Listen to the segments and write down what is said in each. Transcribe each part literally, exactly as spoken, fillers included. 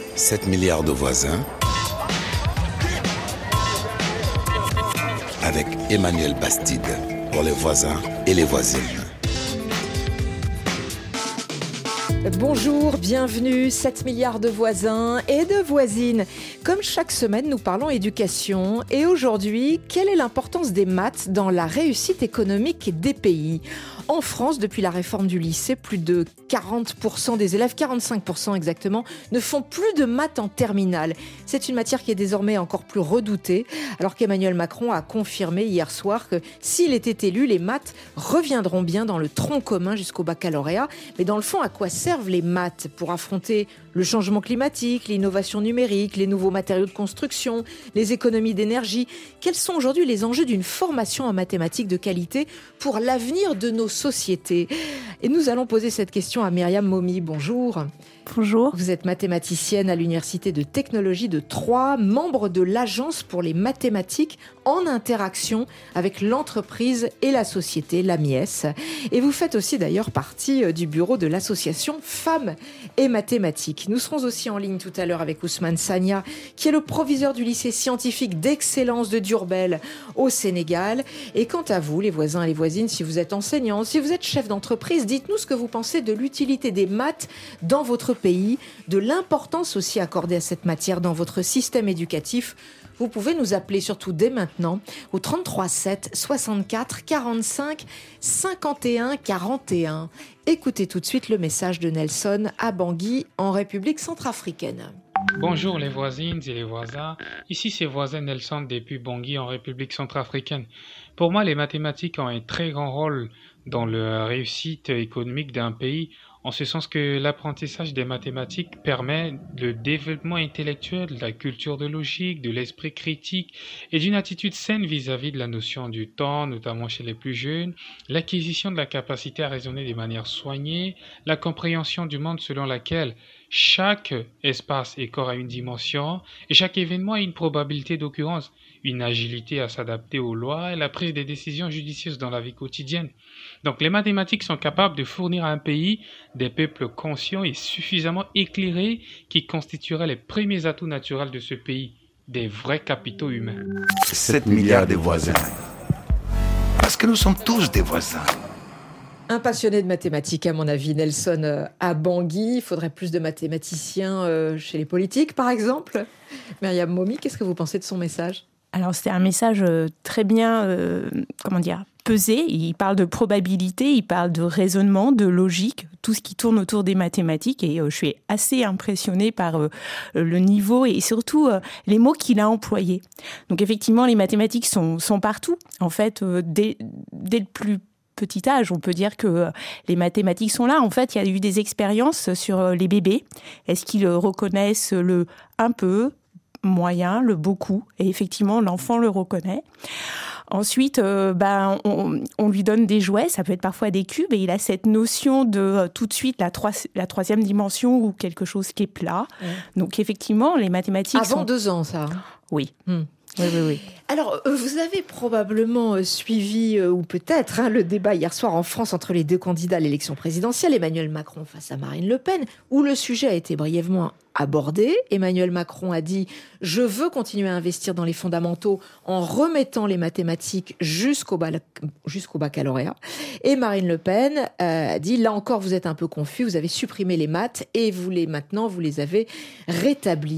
sept milliards de voisins avec Emmanuel Bastide pour les voisins et les voisines. Bonjour, bienvenue, sept milliards de voisins et de voisines. Comme chaque semaine, nous parlons éducation. Et aujourd'hui, quelle est l'importance des maths dans la réussite économique des pays ? En France, depuis la réforme du lycée, plus de quarante pour cent des élèves, quarante-cinq pour cent exactement, ne font plus de maths en terminale. C'est une matière qui est désormais encore plus redoutée, alors qu'Emmanuel Macron a confirmé hier soir que s'il était élu, les maths reviendront bien dans le tronc commun jusqu'au baccalauréat. Mais dans le fond, à quoi servent les maths pour affronter le changement climatique, l'innovation numérique, les nouveaux matériaux de construction, les économies d'énergie? Quels sont aujourd'hui les enjeux d'une formation en mathématiques de qualité pour l'avenir de nos sociétés? Et nous allons poser cette question à Myriam Momi. Bonjour. Bonjour. Vous êtes mathématicienne à l'Université de technologie de Troyes, membre de l'Agence pour les mathématiques en interaction avec l'entreprise et la société, l'A M I E S. Et vous faites aussi d'ailleurs partie du bureau de l'association Femmes et Mathématiques. Nous serons aussi en ligne tout à l'heure avec Ousmane Sagna, qui est le proviseur du lycée scientifique d'excellence de Diourbel au Sénégal. Et quant à vous, les voisins et les voisines, si vous êtes enseignants, si vous êtes chef d'entreprise, dites-nous ce que vous pensez de l'utilité des maths dans votre pays, de l'importance aussi accordée à cette matière dans votre système éducatif. Vous pouvez nous appeler surtout dès maintenant au trente-trois sept soixante-quatre quarante-cinq cinquante et un quarante et un. Écoutez tout de suite le message de Nelson à Bangui en République centrafricaine. Bonjour les voisines et les voisins, ici c'est voisin Nelson depuis Bangui en République centrafricaine. Pour moi, les mathématiques ont un très grand rôle dans la réussite économique d'un pays, en ce sens que l'apprentissage des mathématiques permet le développement intellectuel, de la culture de logique, de l'esprit critique et d'une attitude saine vis-à-vis de la notion du temps, notamment chez les plus jeunes, l'acquisition de la capacité à raisonner de manière soignée, la compréhension du monde selon laquelle chaque espace et corps a une dimension et chaque événement a une probabilité d'occurrence, une agilité à s'adapter aux lois et la prise des décisions judicieuses dans la vie quotidienne. Donc les mathématiques sont capables de fournir à un pays des peuples conscients et suffisamment éclairés qui constitueraient les premiers atouts naturels de ce pays, des vrais capitaux humains. sept milliards de voisins. Parce que nous sommes tous des voisins. Un passionné de mathématiques, à mon avis, Nelson à Bangui. Il faudrait plus de mathématiciens chez les politiques, par exemple. Myriam Momi, qu'est-ce que vous pensez de son message ? Alors, c'est un message très bien, euh, comment dire, pesé. Il parle de probabilité, il parle de raisonnement, de logique, tout ce qui tourne autour des mathématiques. Et euh, je suis assez impressionnée par euh, le niveau et surtout euh, les mots qu'il a employés. Donc, effectivement, les mathématiques sont, sont partout. En fait, euh, dès, dès le plus petit âge, on peut dire que les mathématiques sont là. En fait, il y a eu des expériences sur les bébés. Est-ce qu'ils reconnaissent le un peu, moyen, le beaucoup? Et effectivement, l'enfant le reconnaît. Ensuite, euh, ben, on, on lui donne des jouets, ça peut être parfois des cubes, et il a cette notion de euh, tout de suite la, trois, la troisième dimension ou quelque chose qui est plat. Mmh. Donc effectivement, les mathématiques Avant sont... deux ans, ça. Oui. Mmh. Oui, oui, oui. Alors, vous avez probablement suivi, ou peut-être, hein, le débat hier soir en France entre les deux candidats à l'élection présidentielle, Emmanuel Macron face à Marine Le Pen, où le sujet a été brièvement abordé. Emmanuel Macron a dit « Je veux continuer à investir dans les fondamentaux en remettant les mathématiques jusqu'au, bac- jusqu'au baccalauréat ». Et Marine Le Pen euh, a dit « Là encore, vous êtes un peu confus, vous avez supprimé les maths et vous les, maintenant, vous les avez rétablies ».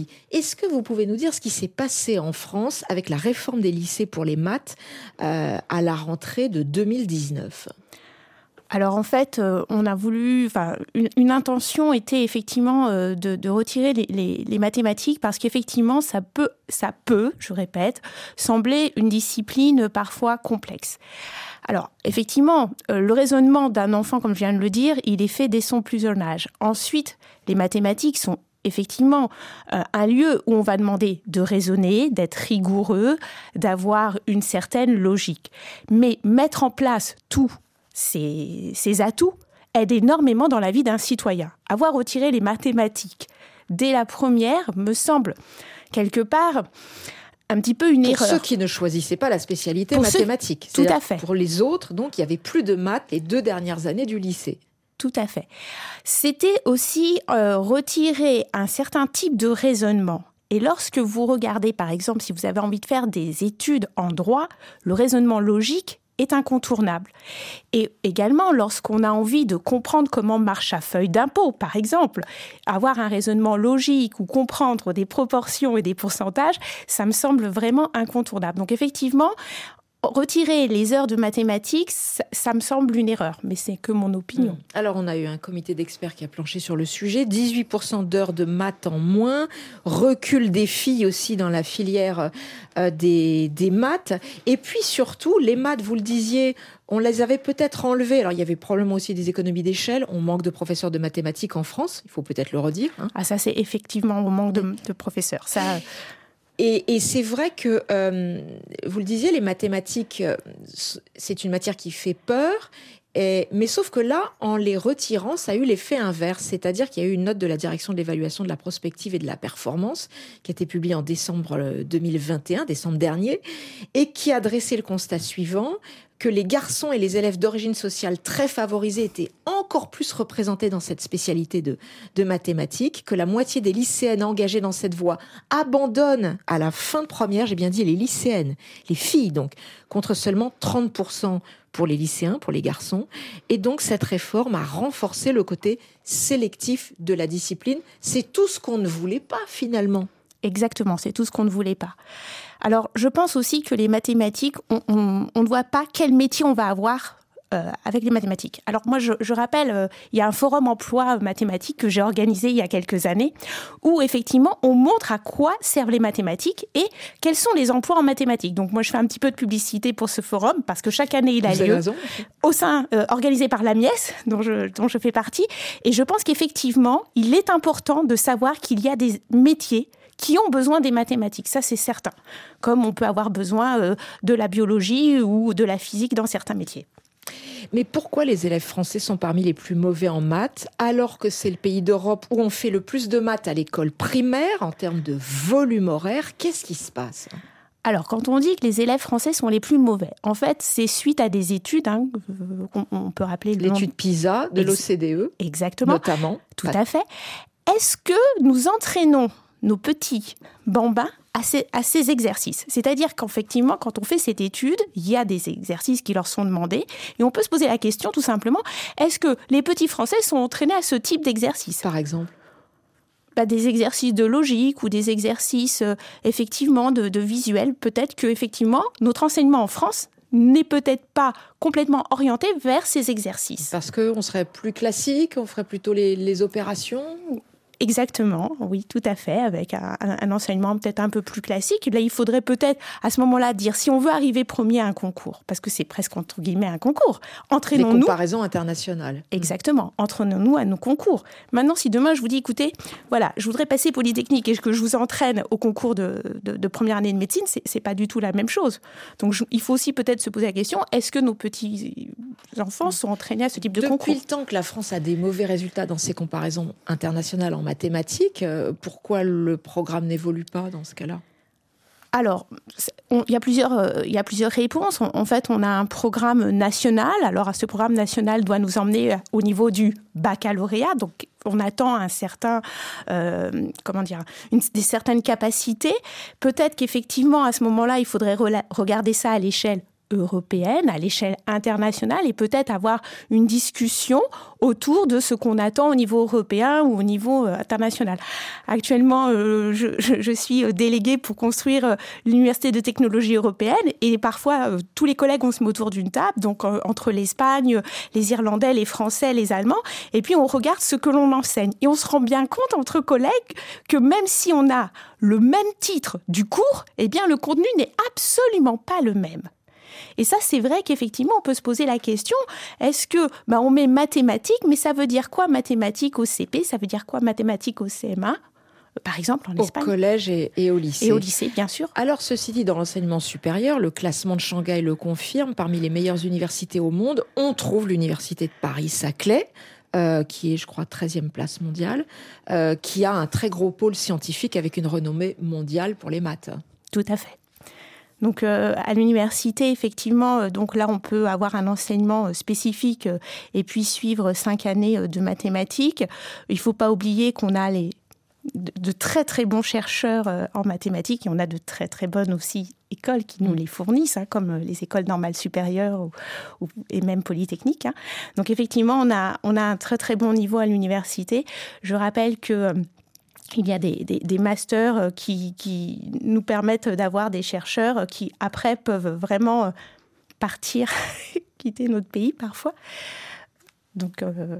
Est-ce que vous pouvez nous dire ce qui s'est passé en France avec la réforme des lycées pour les maths euh, à la rentrée de deux mille dix-neuf ? Alors en fait, euh, on a voulu, enfin, une, une intention était effectivement euh, de, de retirer les, les, les mathématiques parce qu'effectivement, ça peut, ça peut, je répète, sembler une discipline parfois complexe. Alors, effectivement, euh, le raisonnement d'un enfant, comme je viens de le dire, il est fait dès son plus jeune âge. Ensuite, les mathématiques sont effectivement euh, un lieu où on va demander de raisonner, d'être rigoureux, d'avoir une certaine logique. Mais mettre en place tous ces, ces atouts aide énormément dans la vie d'un citoyen. Avoir retiré les mathématiques dès la première me semble quelque part un petit peu une pour erreur. Pour ceux qui ne choisissaient pas la spécialité pour mathématique. Ceux... Tout à fait. Pour les autres, donc, il n'y avait plus de maths les deux dernières années du lycée. Tout à fait. C'était aussi euh, retirer un certain type de raisonnement. Et lorsque vous regardez, par exemple, si vous avez envie de faire des études en droit, le raisonnement logique est incontournable. Et également, lorsqu'on a envie de comprendre comment marche sa feuille d'impôt, par exemple, avoir un raisonnement logique ou comprendre des proportions et des pourcentages, ça me semble vraiment incontournable. Donc effectivement, retirer les heures de mathématiques, ça, ça me semble une erreur, mais c'est que mon opinion. Alors, on a eu un comité d'experts qui a planché sur le sujet. dix-huit pour cent d'heures de maths en moins, recul des filles aussi dans la filière euh, des, des maths. Et puis surtout, les maths, vous le disiez, on les avait peut-être enlevées. Alors, il y avait probablement aussi des économies d'échelle. On manque de professeurs de mathématiques en France, il faut peut-être le redire. Hein. Ah, ça, c'est effectivement, on manque de, de professeurs. Ça... Et, et c'est vrai que, euh, vous le disiez, les mathématiques, euh, c'est une matière qui fait peur. Et, mais sauf que là, en les retirant, ça a eu l'effet inverse. C'est-à-dire qu'il y a eu une note de la direction de l'évaluation de la prospective et de la performance qui a été publiée en décembre deux mille vingt et un, décembre dernier, et qui a dressé le constat suivant, que les garçons et les élèves d'origine sociale très favorisés étaient encore plus représentés dans cette spécialité de, de mathématiques, que la moitié des lycéennes engagées dans cette voie abandonnent à la fin de première, j'ai bien dit les lycéennes, les filles donc, contre seulement trente pour cent pour les lycéens, pour les garçons. Et donc cette réforme a renforcé le côté sélectif de la discipline. C'est tout ce qu'on ne voulait pas finalement. Exactement, c'est tout ce qu'on ne voulait pas. Alors, je pense aussi que les mathématiques, on, on, on ne voit pas quel métier on va avoir euh, avec les mathématiques. Alors moi, je, je rappelle, euh, il y a un forum emploi mathématiques que j'ai organisé il y a quelques années, où effectivement, on montre à quoi servent les mathématiques et quels sont les emplois en mathématiques. Donc moi, je fais un petit peu de publicité pour ce forum, parce que chaque année, il a Vous lieu raison. au sein, euh, organisé par l'A M I E S, dont je, dont je fais partie. Et je pense qu'effectivement, il est important de savoir qu'il y a des métiers qui ont besoin des mathématiques, ça c'est certain. Comme on peut avoir besoin euh, de la biologie ou de la physique dans certains métiers. Mais pourquoi les élèves français sont parmi les plus mauvais en maths, alors que c'est le pays d'Europe où on fait le plus de maths à l'école primaire, en termes de volume horaire? Qu'est-ce qui se passe ? Alors, quand on dit que les élèves français sont les plus mauvais, en fait, c'est suite à des études, hein, on, on peut rappeler... L'étude nom... PISA de l'O C D E, exactement, notamment. Tout à fait. Est-ce que nous entraînons nos petits bambins à ces, à ces exercices? C'est-à-dire qu'effectivement, quand on fait cette étude, il y a des exercices qui leur sont demandés et on peut se poser la question tout simplement, est-ce que les petits Français sont entraînés à ce type d'exercice? Par exemple bah, des exercices de logique ou des exercices euh, effectivement de, de visuel. Peut-être que effectivement, notre enseignement en France n'est peut-être pas complètement orienté vers ces exercices. Parce qu'on serait plus classique, on ferait plutôt les, les opérations? Exactement, oui, tout à fait, avec un, un enseignement peut-être un peu plus classique. Là, il faudrait peut-être, à ce moment-là, dire si on veut arriver premier à un concours, parce que c'est presque, entre guillemets, un concours, entraînons-nous... Des comparaisons internationales. Exactement, entraînons-nous à nos concours. Maintenant, si demain, je vous dis, écoutez, voilà, je voudrais passer Polytechnique et que je vous entraîne au concours de, de, de première année de médecine, c'est, c'est pas du tout la même chose. Donc, je, il faut aussi peut-être se poser la question, est-ce que nos petits enfants sont entraînés à ce type de Depuis concours? Depuis le temps que la France a des mauvais résultats dans ces comparaisons internationales en mathématiques, pourquoi le programme n'évolue pas dans ce cas-là? Alors, il y a plusieurs, euh, il y a plusieurs réponses. En, en fait, on a un programme national. Alors, ce programme national doit nous emmener au niveau du baccalauréat. Donc, on attend un certain, euh, comment dire, une, des certaines capacités. Peut-être qu'effectivement, à ce moment-là, il faudrait rela- regarder ça à l'échelle européenne, à l'échelle internationale, et peut-être avoir une discussion autour de ce qu'on attend au niveau européen ou au niveau euh, international. Actuellement, euh, je, je, je suis déléguée pour construire euh, l'Université de technologie européenne, et parfois, euh, tous les collègues, on se met autour d'une table, donc euh, entre l'Espagne, les Irlandais, les Français, les Allemands, et puis on regarde ce que l'on enseigne. Et on se rend bien compte, entre collègues, que même si on a le même titre du cours, eh bien, le contenu n'est absolument pas le même. Et ça, c'est vrai qu'effectivement, on peut se poser la question, est-ce que bah, on met mathématiques, mais ça veut dire quoi mathématiques au C P? Ça veut dire quoi mathématiques au C M A? Par exemple, en Espagne. Au collège et, et au lycée. Et au lycée, bien sûr. Alors, ceci dit, dans l'enseignement supérieur, le classement de Shanghai le confirme, parmi les meilleures universités au monde, on trouve l'université de Paris-Saclay, Euh, qui est, je crois, treizième place mondiale, euh, qui a un très gros pôle scientifique avec une renommée mondiale pour les maths. Tout à fait. Donc euh, à l'université, effectivement, euh, donc là on peut avoir un enseignement euh, spécifique euh, et puis suivre cinq années euh, de mathématiques. Il ne faut pas oublier qu'on a les, de, de très très bons chercheurs euh, en mathématiques et on a de très très bonnes aussi écoles qui nous les fournissent, hein, comme les écoles normales supérieures ou, ou, et même polytechniques. Hein. Donc effectivement, on a, on a un très très bon niveau à l'université. Je rappelle que euh, il y a des, des, des masters qui, qui nous permettent d'avoir des chercheurs qui, après, peuvent vraiment partir, quitter notre pays parfois. Donc, euh,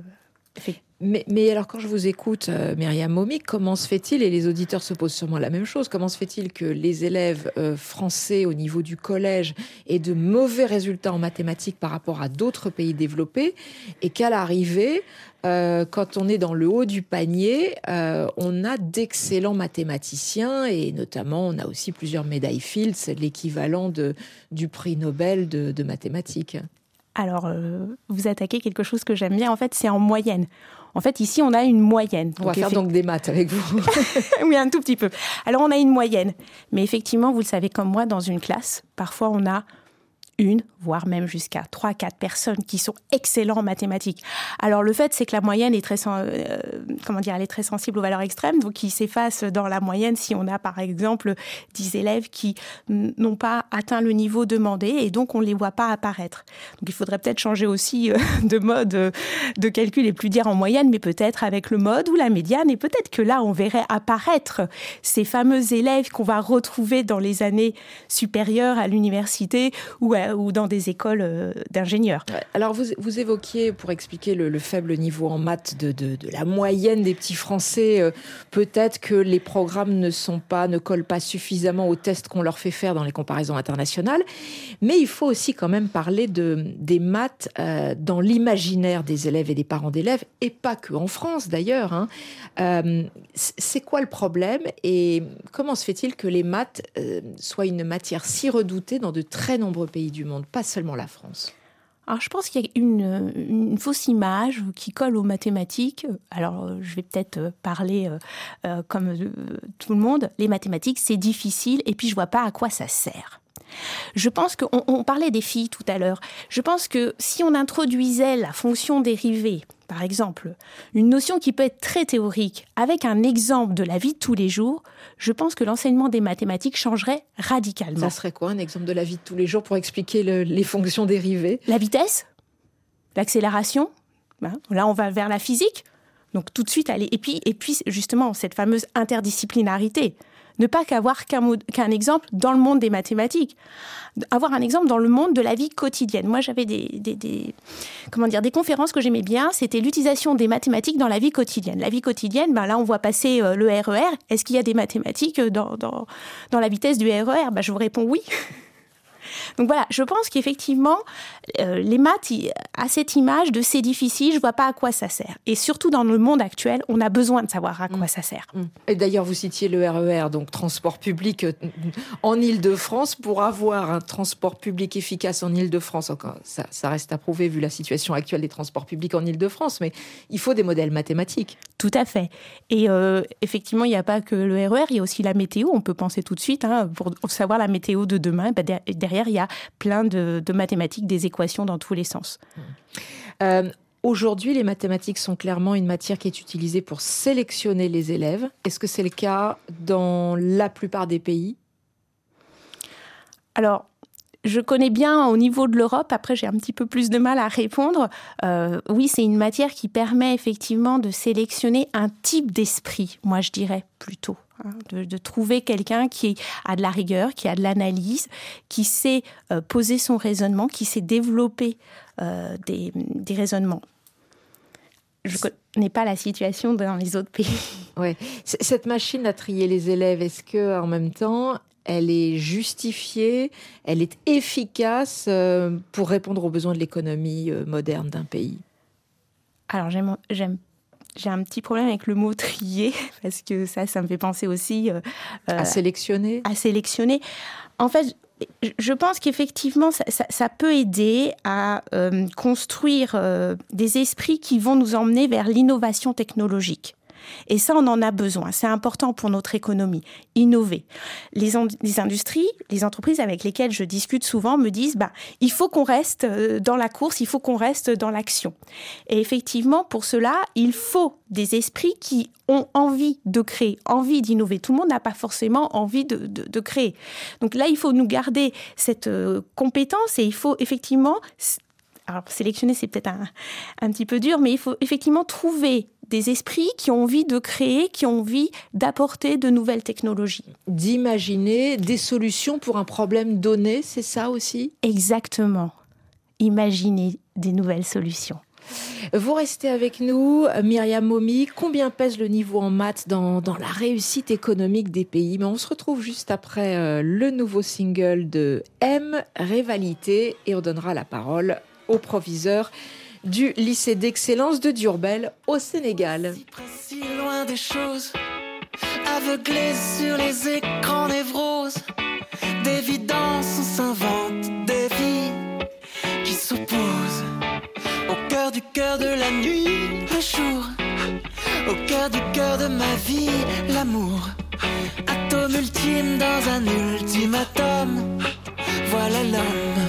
mais, mais alors, quand je vous écoute, euh, Myriam Momi, comment se fait-il, et les auditeurs se posent sûrement la même chose, comment se fait-il que les élèves euh, français au niveau du collège aient de mauvais résultats en mathématiques par rapport à d'autres pays développés, et qu'à l'arrivée, Euh, quand on est dans le haut du panier, euh, on a d'excellents mathématiciens et notamment on a aussi plusieurs médailles Fields, l'équivalent de, du prix Nobel de, de mathématiques. Alors, euh, vous attaquez quelque chose que j'aime bien, en fait, c'est en moyenne. En fait, ici, on a une moyenne. On va faire donc des maths avec vous. Oui, un tout petit peu. Alors, on a une moyenne. Mais effectivement, vous le savez comme moi, dans une classe, parfois on a une, voire même jusqu'à trois, quatre personnes qui sont excellents en mathématiques. Alors le fait, c'est que la moyenne est très, euh, comment dire, elle est très sensible aux valeurs extrêmes, donc il s'efface dans la moyenne si on a par exemple dix élèves qui n'ont pas atteint le niveau demandé et donc on ne les voit pas apparaître. Donc il faudrait peut-être changer aussi euh, de mode de calcul et plus dire en moyenne, mais peut-être avec le mode ou la médiane, et peut-être que là on verrait apparaître ces fameux élèves qu'on va retrouver dans les années supérieures à l'université ou à ou dans des écoles d'ingénieurs. Alors, vous, vous évoquiez, pour expliquer le, le faible niveau en maths de, de, de la moyenne des petits Français, euh, peut-être que les programmes ne sont pas, ne collent pas suffisamment aux tests qu'on leur fait faire dans les comparaisons internationales. Mais il faut aussi quand même parler de, des maths euh, dans l'imaginaire des élèves et des parents d'élèves, et pas que en France d'ailleurs. Hein. Euh, c'est quoi le problème et comment se fait-il que les maths euh, soient une matière si redoutée dans de très nombreux pays du monde, pas seulement la France? Alors, je pense qu'il y a une, une fausse image qui colle aux mathématiques. Alors, je vais peut-être parler euh, euh, comme euh, tout le monde. Les mathématiques, c'est difficile et puis je vois pas à quoi ça sert. Je pense qu'on on parlait des filles tout à l'heure. Je pense que si on introduisait la fonction dérivée, par exemple, une notion qui peut être très théorique, avec un exemple de la vie de tous les jours, je pense que l'enseignement des mathématiques changerait radicalement. Ça serait quoi un exemple de la vie de tous les jours pour expliquer le, les fonctions dérivées? La vitesse, l'accélération, hein, là on va vers la physique, donc tout de suite aller. Et puis, et puis justement, cette fameuse interdisciplinarité. Ne pas qu'avoir qu'un, mot, qu'un exemple dans le monde des mathématiques. Avoir un exemple dans le monde de la vie quotidienne. Moi, j'avais des, des, des, comment dire, des conférences que j'aimais bien. C'était l'utilisation des mathématiques dans la vie quotidienne. La vie quotidienne, ben là, on voit passer euh, le R E R. Est-ce qu'il y a des mathématiques dans, dans, dans la vitesse du R E R? Ben, je vous réponds oui. Donc voilà, je pense qu'effectivement, euh, les maths, à cette image de c'est difficile, je vois pas à quoi ça sert. Et surtout dans le monde actuel, on a besoin de savoir à quoi mmh. ça sert. Et d'ailleurs, vous citiez le R E R, donc transport public en Île-de-France. Pour avoir un transport public efficace en Île-de-France, encore, ça, ça reste à prouver vu la situation actuelle des transports publics en Île-de-France, mais il faut des modèles mathématiques. Tout à fait. Et euh, effectivement, il n'y a pas que le R E R, il y a aussi la météo. On peut penser tout de suite, hein, pour savoir la météo de demain, bah, derrière, il y a plein de, de mathématiques, des équations dans tous les sens. Euh, aujourd'hui, les mathématiques sont clairement une matière qui est utilisée pour sélectionner les élèves. Est-ce que c'est le cas dans la plupart des pays? Alors, je connais bien au niveau de l'Europe, après j'ai un petit peu plus de mal à répondre. Euh, oui, c'est une matière qui permet effectivement de sélectionner un type d'esprit, moi je dirais plutôt. De, de trouver quelqu'un qui a de la rigueur, qui a de l'analyse, qui sait euh, poser son raisonnement, qui sait développer euh, des, des raisonnements. Je ne connais pas la situation dans les autres pays. Ouais. Cette machine à trier les élèves, est-ce qu'en même temps, elle est justifiée, elle est efficace euh, pour répondre aux besoins de l'économie euh, moderne d'un pays? Alors, j'aime... j'aime J'ai un petit problème avec le mot trier, parce que ça, ça me fait penser aussi... Euh, à sélectionner À sélectionner. En fait, je pense qu'effectivement, ça, ça, ça peut aider à euh, construire euh, des esprits qui vont nous emmener vers l'innovation technologique. Et ça, on en a besoin. C'est important pour notre économie. Innover. Les, en- les industries, les entreprises avec lesquelles je discute souvent me disent bah, il faut qu'on reste dans la course, il faut qu'on reste dans l'action. Et effectivement, pour cela, il faut des esprits qui ont envie de créer, envie d'innover. Tout le monde n'a pas forcément envie de, de, de créer. Donc là, il faut nous garder cette euh, compétence et il faut effectivement... Alors, sélectionner, c'est peut-être un, un petit peu dur, mais il faut effectivement trouver des esprits qui ont envie de créer, qui ont envie d'apporter de nouvelles technologies. D'imaginer des solutions pour un problème donné, c'est ça aussi ? Exactement. Imaginer des nouvelles solutions. Vous restez avec nous, Myriam Momy. Combien pèse le niveau en maths dans, dans la réussite économique des pays ? Mais on se retrouve juste après euh, le nouveau single de M, Rivalité, et on donnera la parole au proviseur du lycée d'excellence de Diourbel au Sénégal. Si près, si loin des choses, aveuglés sur les écrans névroses, d'évidence on s'invente des vies qui s'opposent. Au cœur du cœur de la nuit, le jour, au cœur du cœur de ma vie, l'amour. Atome ultime dans un ultimatum, voilà l'homme.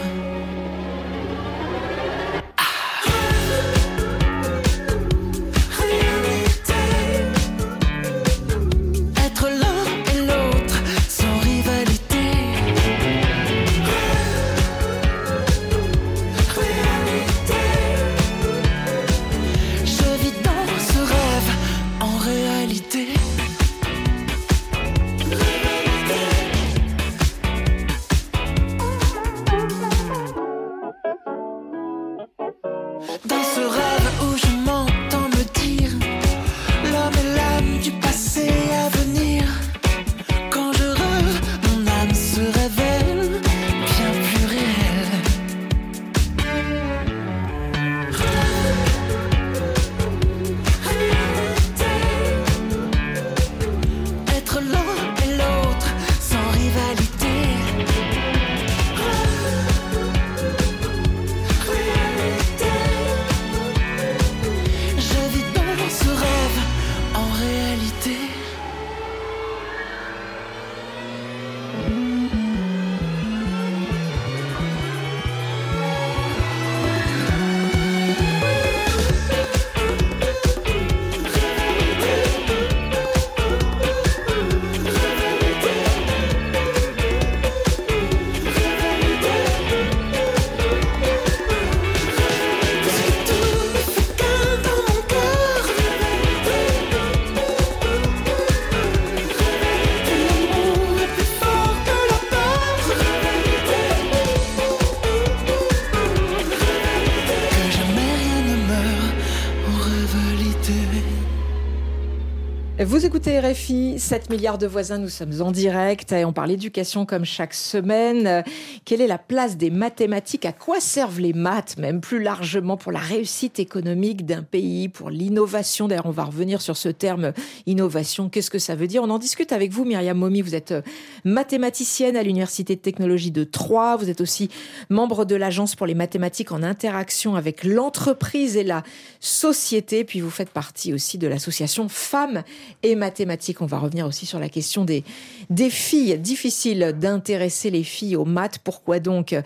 Vous écoutez R F I, sept milliards de voisins, nous sommes en direct et on parle éducation comme chaque semaine. Quelle est la place des mathématiques ? À quoi servent les maths, même plus largement pour la réussite économique d'un pays, pour l'innovation ? D'ailleurs, on va revenir sur ce terme innovation. Qu'est-ce que ça veut dire ? On en discute avec vous, Myriam Momy. Vous êtes mathématicienne à l'Université de technologie de Troyes. Vous êtes aussi membre de l'Agence pour les mathématiques en interaction avec l'entreprise et la société. Puis vous faites partie aussi de l'association Femmes et mathématiques. On va revenir aussi sur la question des, des filles. Difficile d'intéresser les filles aux maths. Pourquoi donc ? euh,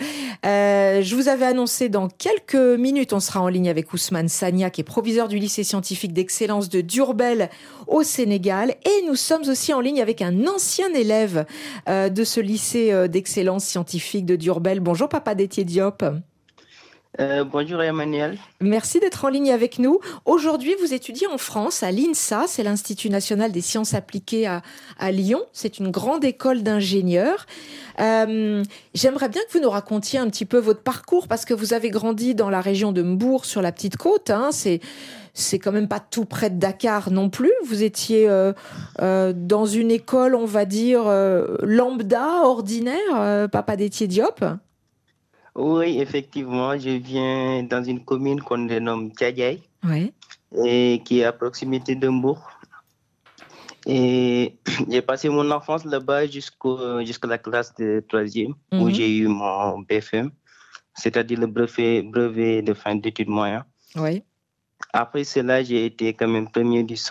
Je vous avais annoncé dans quelques minutes, on sera en ligne avec Ousmane Sagna, qui est proviseur du lycée scientifique d'excellence de Diourbel au Sénégal. Et nous sommes aussi en ligne avec un ancien élève euh, de ce lycée d'excellence scientifique de Diourbel. Bonjour Papa Détier Diop. Euh, bonjour Emmanuel. Merci d'être en ligne avec nous. Aujourd'hui, vous étudiez en France, à l'INSA, c'est l'Institut national des sciences appliquées à, à Lyon. C'est une grande école d'ingénieurs. Euh, j'aimerais bien que vous nous racontiez un petit peu votre parcours, parce que vous avez grandi dans la région de Mbour, sur la Petite Côte. Hein, c'est, c'est quand même pas tout près de Dakar non plus. Vous étiez euh, euh, dans une école, on va dire, euh, lambda, ordinaire, euh, Papa Détier Diop. Oui, effectivement, je viens dans une commune qu'on dénomme Tchadjaï, ouais. et qui est à proximité de Mbour. Et j'ai passé mon enfance là-bas jusqu'au, jusqu'à la classe de troisième, mm-hmm. où j'ai eu mon B F M, c'est-à-dire le brevet, brevet de fin d'études moyennes. Ouais. Après cela, j'ai été quand même premier du centre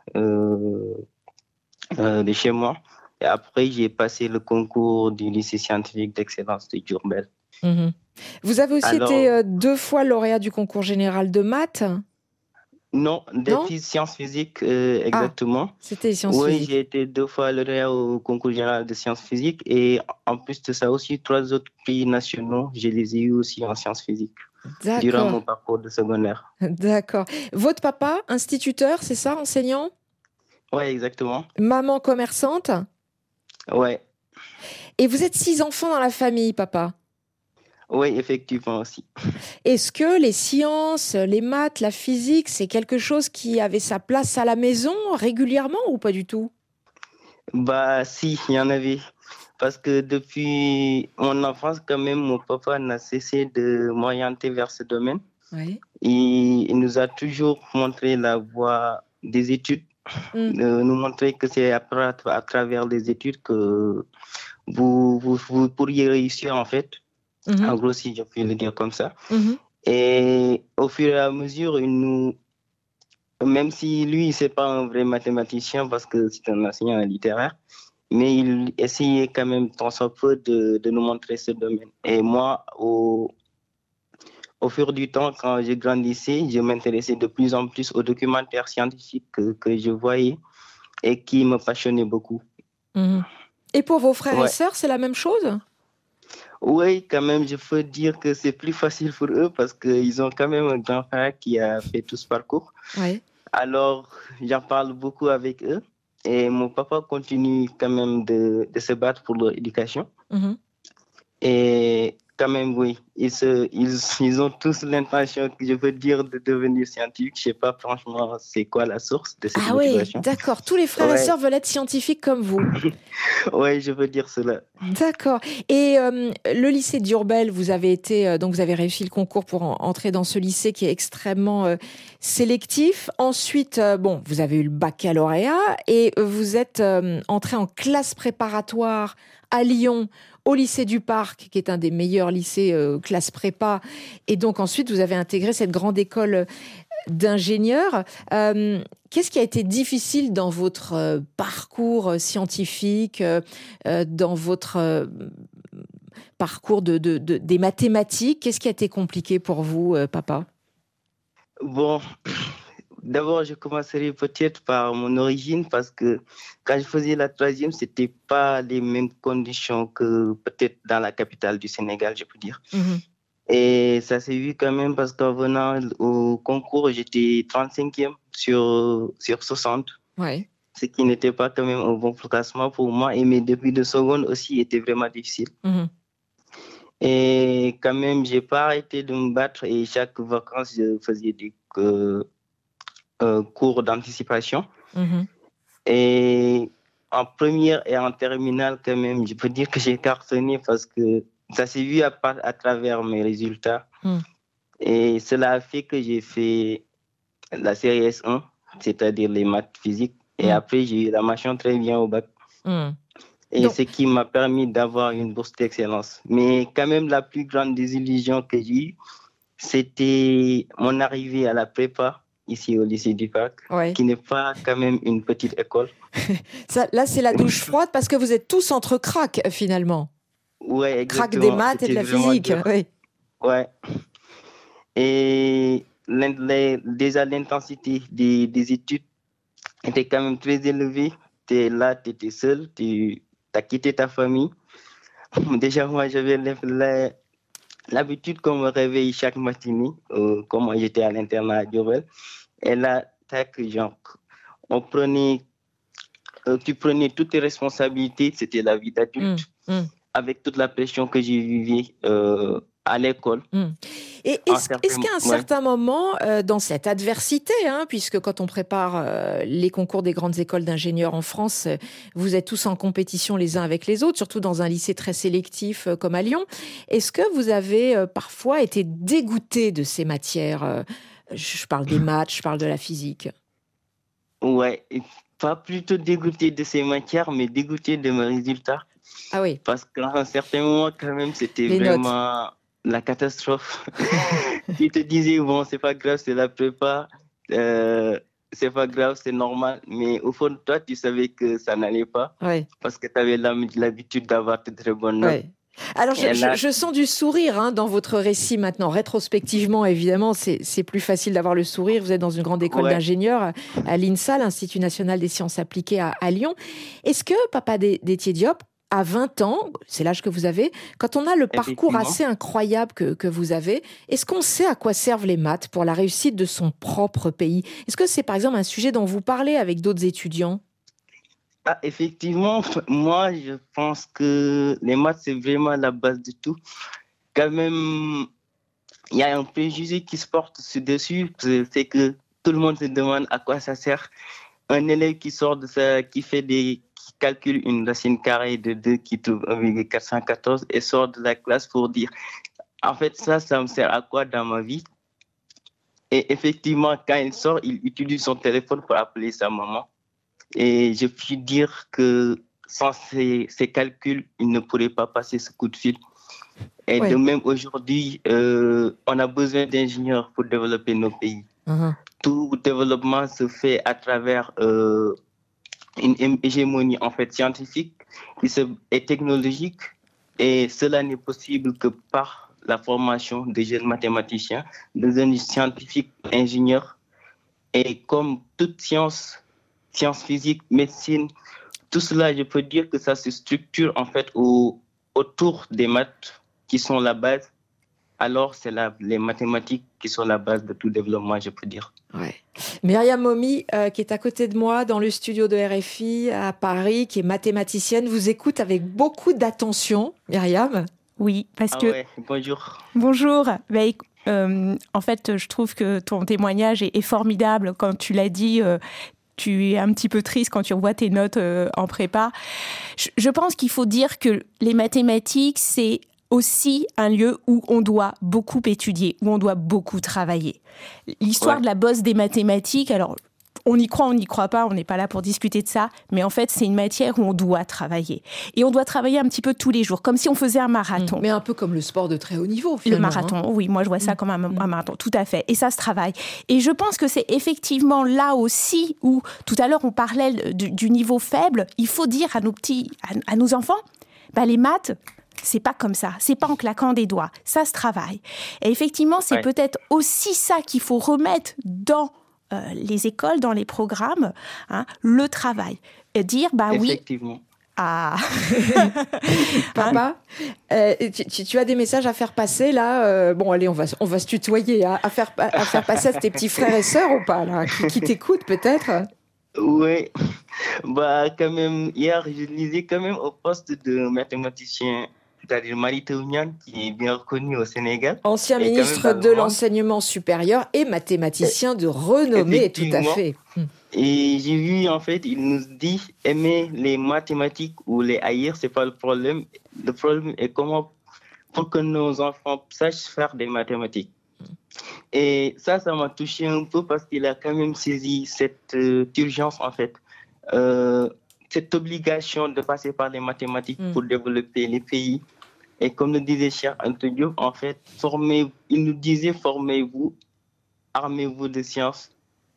euh, euh, de chez moi. Et après, j'ai passé le concours du lycée scientifique d'excellence de Diourbel. Mmh. Vous avez aussi Alors, été euh, deux fois lauréat du concours général de maths? non, Non? des sciences physiques, euh, Ah, exactement. c'était les sciences Oui, physiques. j'ai été deux fois lauréat au concours général de sciences physiques et en plus de ça aussi, trois autres prix nationaux, je les ai eus aussi en sciences physiques durant D'accord, mon parcours de secondaire. d'accord. Votre papa, instituteur, c'est ça, enseignant? Oui, exactement. Maman commerçante? Ouais, Et vous êtes six enfants dans la famille, papa. oui, effectivement aussi. Est-ce que les sciences, les maths, la physique, c'est quelque chose qui avait sa place à la maison régulièrement ou pas du tout? Bah, si, il y en avait. Parce que depuis mon enfance, quand même, mon papa n'a cessé de m'orienter vers ce domaine. Oui. Il, il nous a toujours montré la voie des études, Mm. de nous montrer que c'est à, tra- à travers les études que vous, vous, vous pourriez réussir, en fait. Mhm. En gros, si je puis le dire comme ça. Mhm. Et au fur et à mesure, il nous, même si lui, c'est pas un vrai mathématicien parce que c'est un enseignant littéraire, mais il essayait quand même tant soit peu de, de nous montrer ce domaine. Et moi, au, au fur du temps, quand je grandissais, je m'intéressais de plus en plus aux documentaires scientifiques que, que je voyais et qui me passionnaient beaucoup. Mhm. Et pour vos frères et Ouais. sœurs, c'est la même chose? Oui, quand même, je peux dire que c'est plus facile pour eux parce qu'ils ont quand même un grand frère qui a fait tout ce parcours. Oui. Alors, j'en parle beaucoup avec eux. Et mon papa continue quand même de, de se battre pour leur éducation. Mhm. Et quand même, oui, ils, se, ils, ils ont tous l'intention, que je veux dire, de devenir scientifique. Je ne sais pas franchement c'est quoi la source de cette Ah oui, motivation. d'accord. Tous les frères et Ouais. sœurs veulent être scientifiques comme vous. Oui, je veux dire cela. D'accord. Et euh, le lycée d'Diourbel, vous avez été, euh, donc vous avez réussi le concours pour en- entrer dans ce lycée qui est extrêmement euh, sélectif. Ensuite, euh, bon, vous avez eu le baccalauréat et vous êtes euh, entré en classe préparatoire à Lyon, au lycée du Parc, qui est un des meilleurs lycées euh, classe prépa. Et donc ensuite, vous avez intégré cette grande école d'ingénieur. Euh, qu'est-ce qui a été difficile dans votre euh, parcours scientifique, euh, euh, dans votre euh, parcours de, de, de- des mathématiques? Qu'est-ce qui a été compliqué pour vous, euh, papa? Bon, d'abord, je commencerai peut-être par mon origine parce que quand je faisais la troisième, ce n'était pas les mêmes conditions que peut-être dans la capitale du Sénégal, je peux dire. Mhm. Et ça s'est vu quand même parce qu'en venant au concours, j'étais trente-cinquième sur, sur soixante, Ouais. ce qui n'était pas quand même un bon classement pour moi. Et mes débuts de seconde aussi étaient vraiment difficiles. Mhm. Et quand même, je n'ai pas arrêté de me battre et chaque vacances, je faisais des euh, euh, cours d'anticipation. Mhm. Et en première et en terminale, quand même, je peux dire que j'ai cartonné parce que ça s'est vu à, par- à travers mes résultats. Mm. Et cela a fait que j'ai fait la série S un, c'est-à-dire les maths physiques. Et Mm. après, j'ai eu la mention très bien au bac. Mm. Et Donc- ce qui m'a permis d'avoir une bourse d'excellence. Mais quand même, la plus grande désillusion que j'ai eue, c'était mon arrivée à la prépa, ici au lycée du Parc, Ouais. qui n'est pas quand même une petite école. Ça, là, c'est la douche froide parce que vous êtes tous entre cracks, finalement. Ouais, Crack exactement. des maths et de C'était la vraiment physique. dur. Oui. Ouais. Et l'in- les- déjà, l'intensité des, des études était quand même très élevée. Tu es là, tu étais seul, tu as quitté ta famille. Déjà, moi, j'avais la- la- l'habitude qu'on me réveille chaque matinée, euh, comme moi, j'étais à l'internat à Diourbel. Et là, tac, genre, on prenait, euh, tu prenais toutes tes responsabilités, c'était la vie d'adulte, Mm. Mm. avec toute la pression que j'ai vivée euh, à l'école. Mm. Et Un est-ce, certain- est-ce qu'à un ouais. certain moment, euh, dans cette adversité, hein, puisque quand on prépare euh, les concours des grandes écoles d'ingénieurs en France, euh, vous êtes tous en compétition les uns avec les autres, surtout dans un lycée très sélectif euh, comme à Lyon, est-ce que vous avez euh, parfois été dégoûté de ces matières euh, je, je parle des maths, je parle de la physique. Ouais, et pas plutôt dégoûté de ces matières, mais dégoûté de mes résultats. Ah oui, Parce qu'à un certain moment, quand même, c'était Les notes. vraiment la catastrophe. Tu te disais, bon, c'est pas grave, c'est la prépa. Euh, c'est pas grave, c'est normal. Mais au fond de toi, tu savais que ça n'allait pas. Ouais. Parce que tu avais l'habitude d'avoir de très bonnes notes. Ouais. Alors, je, là... je, je sens du sourire hein, dans votre récit maintenant. Rétrospectivement, évidemment, c'est, c'est plus facile d'avoir le sourire. Vous êtes dans une grande école ouais. d'ingénieurs à l'INSA, l'Institut national des sciences appliquées à, à Lyon. Est-ce que, Papa Déthié Diop, à vingt ans, c'est l'âge que vous avez, quand on a le parcours assez incroyable que, que vous avez, est-ce qu'on sait à quoi servent les maths pour la réussite de son propre pays ? Est-ce que c'est par exemple un sujet dont vous parlez avec d'autres étudiants ? Ah, effectivement, moi je pense que les maths c'est vraiment la base de tout. Quand même, il y a un préjugé qui se porte dessus, c'est que tout le monde se demande à quoi ça sert. Un élève qui sort de ça, qui fait des qui calcule une racine carrée de deux, qui trouve un virgule quatre cent quatorze et sort de la classe pour dire en fait ça, ça me sert à quoi dans ma vie? Et effectivement, quand il sort, il utilise son téléphone pour appeler sa maman. Et je puis dire que sans ces, ces calculs, il ne pourrait pas passer ce coup de fil. Et ouais. de même, aujourd'hui, euh, on a besoin d'ingénieurs pour développer nos pays. Uh-huh. Tout développement se fait à travers euh, une hégémonie en fait, scientifique qui se, et technologique. Et cela n'est possible que par la formation de jeunes mathématiciens, de jeunes scientifiques, ingénieurs. Et comme toute science, sciences physiques, médecine, tout cela, je peux dire que ça se structure en fait au, autour des maths qui sont la base. Alors, c'est la, les mathématiques qui sont la base de tout développement, je peux dire. Ouais. Myriam Momy, euh, qui est à côté de moi dans le studio de R F I à Paris, qui est mathématicienne, vous écoute avec beaucoup d'attention. Myriam ? Oui, parce ah que... Ouais. Bonjour. Bonjour. Bah, euh, en fait, je trouve que ton témoignage est, est formidable. Quand tu l'as dit... Euh, tu es un petit peu triste quand tu revois tes notes euh, en prépa. Je, je pense qu'il faut dire que les mathématiques, c'est aussi un lieu où on doit beaucoup étudier, où on doit beaucoup travailler. L'histoire ouais. de la bosse des mathématiques, alors on y croit, on n'y croit pas, on n'est pas là pour discuter de ça, mais en fait c'est une matière où on doit travailler. Et on doit travailler un petit peu tous les jours, comme si on faisait un marathon. Mais un peu comme le sport de très haut niveau, finalement. Le marathon, hein. Oui, moi je vois ça comme un, un marathon, tout à fait. Et ça se travaille. Et je pense que c'est effectivement là aussi où, tout à l'heure on parlait du, du niveau faible, il faut dire à nos petits, à, à nos enfants, bah, les maths, c'est pas comme ça, c'est pas en claquant des doigts, ça se travaille. Et effectivement, c'est ouais. peut-être aussi ça qu'il faut remettre dans euh, les écoles, dans les programmes, hein, le travail. Et dire, bah oui... Effectivement. Ah. Papa, euh, tu, tu as des messages à faire passer là euh, bon allez, on va, on va se tutoyer, hein, à, faire, à faire passer à tes petits frères et sœurs ou pas là, qui, qui t'écoutent peut-être. Oui, bah quand même, hier je lisais quand même au poste de mathématicien, c'est-à-dire Mary Teuw Niane, qui est bien reconnu au Sénégal. Ancien ministre de l'enseignement supérieur et mathématicien de renommée, tout à fait. Et j'ai vu, en fait, il nous dit aimer les mathématiques ou les haïr, c'est pas le problème. Le problème est comment, pour que nos enfants sachent faire des mathématiques. Et ça, ça m'a touché un peu parce qu'il a quand même saisi cette euh, urgence, en fait. Euh, cette obligation de passer par les mathématiques mm. pour développer les pays. Et comme le disait cher Antonio, en fait, formez, il nous disait formez-vous, armez-vous de sciences,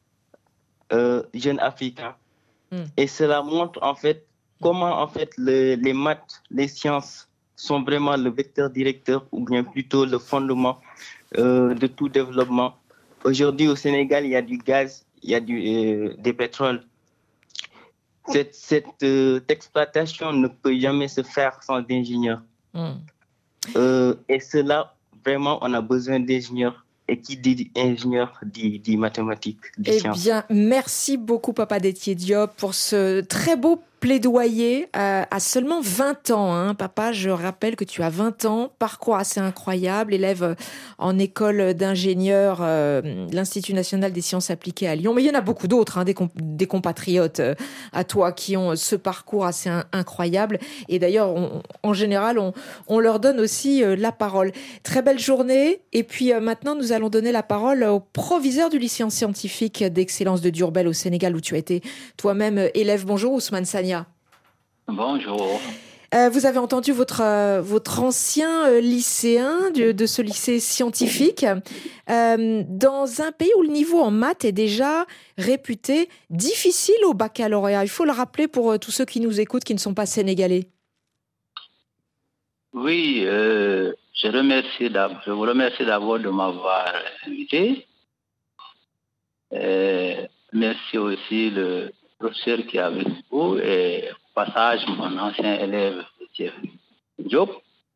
euh, jeunes Africains. Mm. Et cela montre, en fait, comment, en fait, le, les maths, les sciences sont vraiment le vecteur directeur ou bien plutôt le fondement Euh, de tout développement. Aujourd'hui, au Sénégal, il y a du gaz, il y a du, euh, des pétroles. Cette, cette euh, exploitation ne peut jamais se faire sans ingénieurs. Mm. Euh, et cela, vraiment, on a besoin d'ingénieurs. Et qui dit ingénieur dit, dit mathématiques, dit eh sciences. Eh bien, merci beaucoup, Papa Déthié Diop, pour ce très beau plaidoyer à, à seulement vingt ans. Hein. Papa, je rappelle que tu as vingt ans, parcours assez incroyable, élève en école d'ingénieur euh, de l'Institut national des sciences appliquées à Lyon. Mais il y en a beaucoup d'autres, hein, des, comp- des compatriotes euh, à toi qui ont ce parcours assez in- incroyable. Et d'ailleurs, on, en général, on, on leur donne aussi euh, la parole. Très belle journée. Et puis euh, maintenant, nous allons donner la parole au proviseur du lycée scientifique d'excellence de Diourbel au Sénégal, où tu as été toi-même élève. Bonjour, Ousmane Sagna. Bonjour. Euh, vous avez entendu votre, euh, votre ancien euh, lycéen de, de ce lycée scientifique. Euh, dans un pays où le niveau en maths est déjà réputé difficile au baccalauréat, il faut le rappeler pour euh, tous ceux qui nous écoutent qui ne sont pas sénégalais. Oui, euh, je, remercie je vous remercie d'abord de m'avoir invité. Euh, merci aussi le professeur qui est avec vous et au passage mon ancien élève Diop.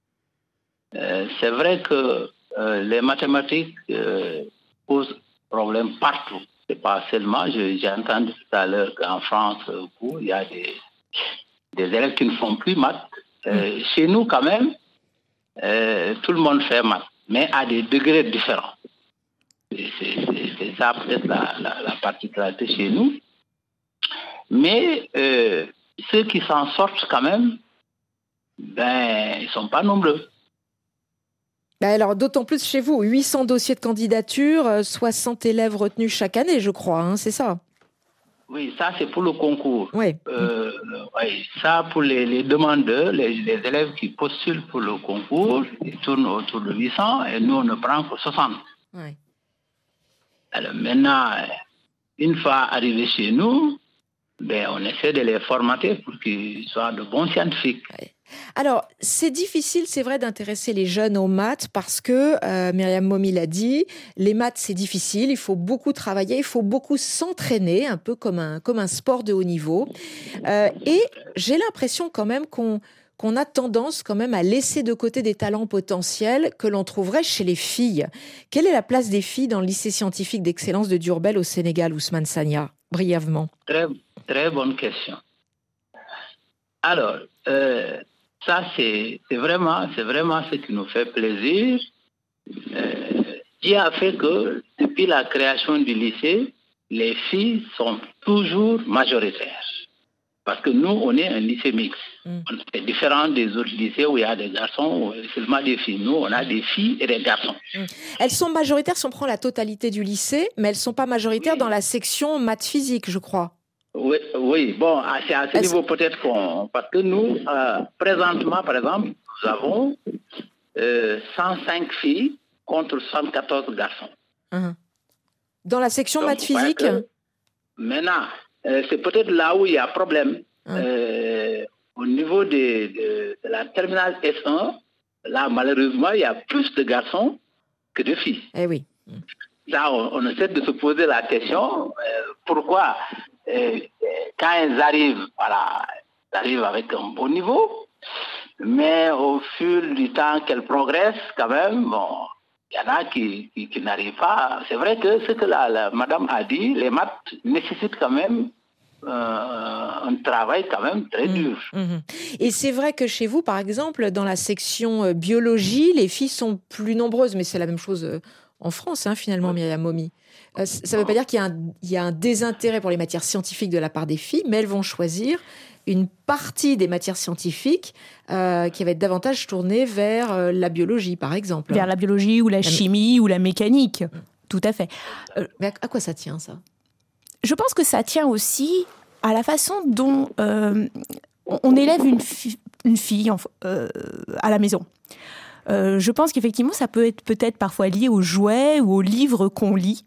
Euh, c'est vrai que euh, les mathématiques euh, posent problème partout. C'est pas seulement, je, j'ai entendu tout à l'heure qu'en France, où il y a des, des élèves qui ne font plus maths. Euh, mmh. Chez nous, quand même, euh, tout le monde fait maths, mais à des degrés différents. C'est, c'est, c'est ça peut-être la, la, la particularité chez nous. Mais euh, ceux qui s'en sortent quand même, ben, ils ne sont pas nombreux. Ben alors, d'autant plus chez vous, huit cents dossiers de candidature, soixante élèves retenus chaque année, je crois, hein, c'est ça? Oui, ça c'est pour le concours. Oui. Euh, oui, ça pour les, les demandeurs, les, les élèves qui postulent pour le concours, ils tournent autour de huit cents et nous on ne prend que soixante. Oui. Alors maintenant, une fois arrivés chez nous, ben, on essaie de les formater pour qu'ils soient de bons scientifiques. Oui. Alors, c'est difficile, c'est vrai, d'intéresser les jeunes aux maths parce que, euh, Myriam Momy l'a dit, les maths, c'est difficile, il faut beaucoup travailler, il faut beaucoup s'entraîner, un peu comme un, comme un sport de haut niveau. Euh, et j'ai l'impression quand même qu'on, qu'on a tendance quand même à laisser de côté des talents potentiels que l'on trouverait chez les filles. Quelle est la place des filles dans le lycée scientifique d'excellence de Diourbel au Sénégal, Ousmane Sagna? Brièvement. Très, très bonne question. Alors, euh, ça, c'est, c'est, vraiment, c'est vraiment ce qui nous fait plaisir. Euh, qui a fait que, depuis la création du lycée, les filles sont toujours majoritaires. Parce que nous, on est un lycée mixte. Mm. C'est différent des autres lycées où il y a des garçons, ou seulement des filles. Nous, on a des filles et des garçons. Mm. Elles sont majoritaires si on prend la totalité du lycée, mais elles ne sont pas majoritaires oui. dans la section maths physique, je crois. Oui, oui, bon, c'est à ce Est-ce... niveau peut-être qu'on... Parce que nous, euh, présentement, par exemple, nous avons euh, cent cinq filles contre soixante-quatorze garçons. Uh-huh. Dans la section Donc, maths physique que, Maintenant, euh, c'est peut-être là où il y a problème. Uh-huh. Euh, au niveau de, de, de la terminale S un, là, malheureusement, il y a plus de garçons que de filles. Eh oui. Là, on, on essaie de se poser la question, euh, pourquoi Et quand elles arrivent, voilà, elles arrivent avec un bon niveau, mais au fil du temps qu'elles progressent, quand même, bon, il y en a qui, qui, qui n'arrivent pas. C'est vrai que ce que la, la madame a dit, les maths nécessitent quand même euh, un travail quand même très dur. Mmh, mmh. Et c'est vrai que chez vous, par exemple, dans la section biologie, les filles sont plus nombreuses, mais c'est la même chose en France, hein, finalement, oui. Myriam Momy. Euh, ça ne veut pas dire qu'il y a, un, il y a un désintérêt pour les matières scientifiques de la part des filles, mais elles vont choisir une partie des matières scientifiques euh, qui va être davantage tournée vers euh, la biologie, par exemple. Vers la biologie ou la, la chimie mé... ou la mécanique, mmh. tout à fait. Euh, mais à, à quoi ça tient, ça? Je pense que ça tient aussi à la façon dont euh, on élève une, fi- une fille en, euh, à la maison. Euh, je pense qu'effectivement, ça peut être peut-être parfois lié aux jouets ou aux livres qu'on lit.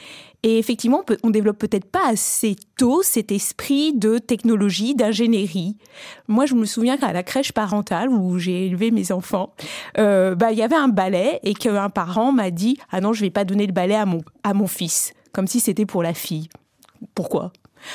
Et effectivement, on ne développe peut-être pas assez tôt cet esprit de technologie, d'ingénierie. Moi, je me souviens qu'à la crèche parentale où j'ai élevé mes enfants, euh, bah, y avait un balai et qu'un parent m'a dit « Ah non, je ne vais pas donner le balai à mon, à mon fils », comme si c'était pour la fille. Pourquoi ?